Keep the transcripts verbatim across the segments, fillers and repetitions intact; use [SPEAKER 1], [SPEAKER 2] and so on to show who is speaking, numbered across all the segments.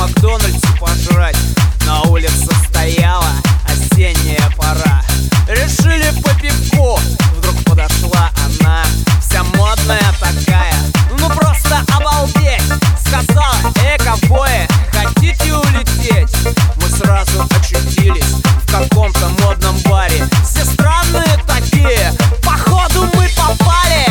[SPEAKER 1] Макдональдсе пожрать. На улице стояла осенняя пора. Решили по пивку. Вдруг подошла она, вся модная такая, ну просто обалдеть. Сказала: эй, ковбои, хотите улететь? Мы сразу очутились в каком-то модном баре. Все странные такие, походу мы попали.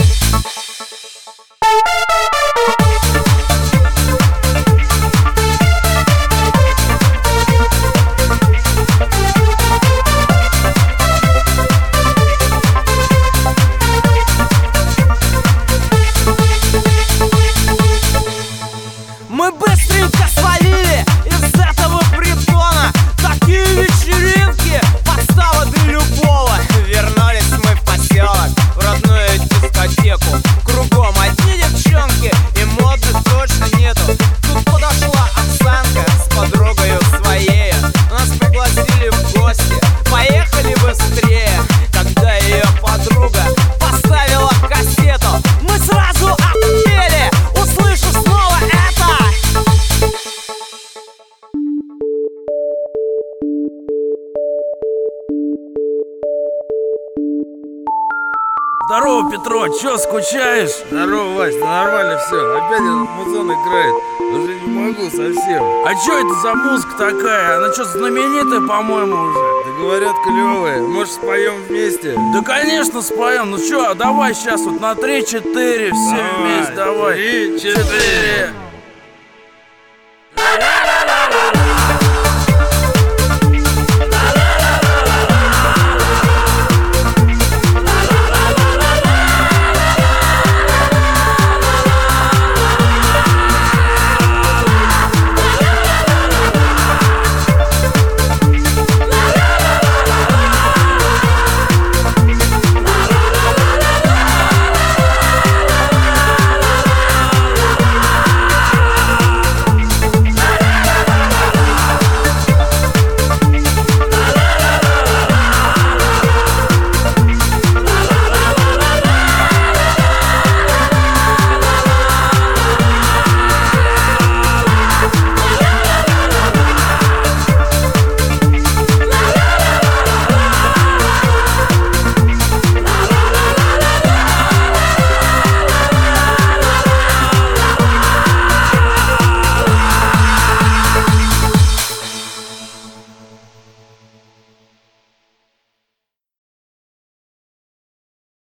[SPEAKER 1] Мы быстренько свалили из этого притона. Такие вечеринки, подстава для любого. Вернулись мы в поселок, в родную дискотеку. Кругом одни девчонки, и модных точно нету. Тут подошла Оксанка с подругою своей. Нас пригласили в гости, поехали быстрее. Когда ее подруга поставила кассету, мы сразу охуели, услышав снова это.
[SPEAKER 2] Здорово, Петро, чё, скучаешь?
[SPEAKER 3] Здорово, Вась, да нормально все. Опять этот музон играет. Уже не могу совсем.
[SPEAKER 2] А чё это за музыка такая? Она чё, знаменитая, по-моему, уже?
[SPEAKER 3] Да говорят, клевые. Может, споем вместе?
[SPEAKER 2] Да, конечно, споем. Ну чё, давай сейчас вот на три-четыре все вместе, давай.
[SPEAKER 3] Три, четыре.